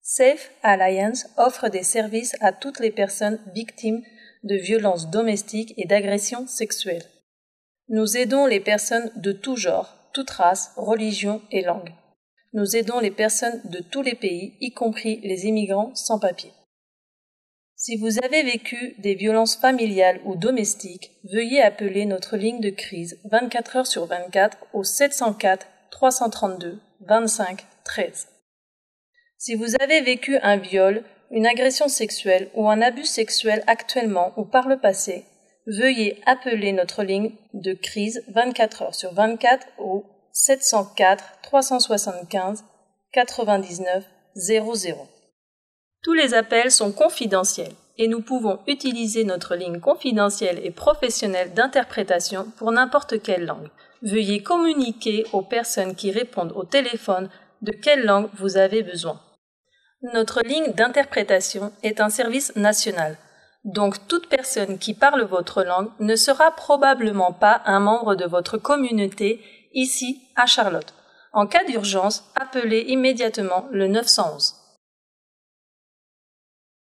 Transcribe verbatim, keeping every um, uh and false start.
Safe Alliance offre des services à toutes les personnes victimes de violences domestiques et d'agressions sexuelles. Nous aidons les personnes de tout genre, toute race, religion et langue. Nous aidons les personnes de tous les pays, y compris les immigrants sans papier. Si vous avez vécu des violences familiales ou domestiques, veuillez appeler notre ligne de crise vingt-quatre heures sur vingt-quatre au sept zéro quatre, trois cent trente-deux, vingt-cinq, treize. Si vous avez vécu un viol, une agression sexuelle ou un abus sexuel actuellement ou par le passé, veuillez appeler notre ligne de crise vingt-quatre heures sur vingt-quatre au sept zéro quatre, trois cent soixante-quinze, quatre-vingt-dix-neuf, zéro zéro. Tous les appels sont confidentiels et nous pouvons utiliser notre ligne confidentielle et professionnelle d'interprétation pour n'importe quelle langue. Veuillez communiquer aux personnes qui répondent au téléphone de quelle langue vous avez besoin. Notre ligne d'interprétation est un service national, donc toute personne qui parle votre langue ne sera probablement pas un membre de votre communauté ici à Charlotte. En cas d'urgence, appelez immédiatement le neuf cent onze.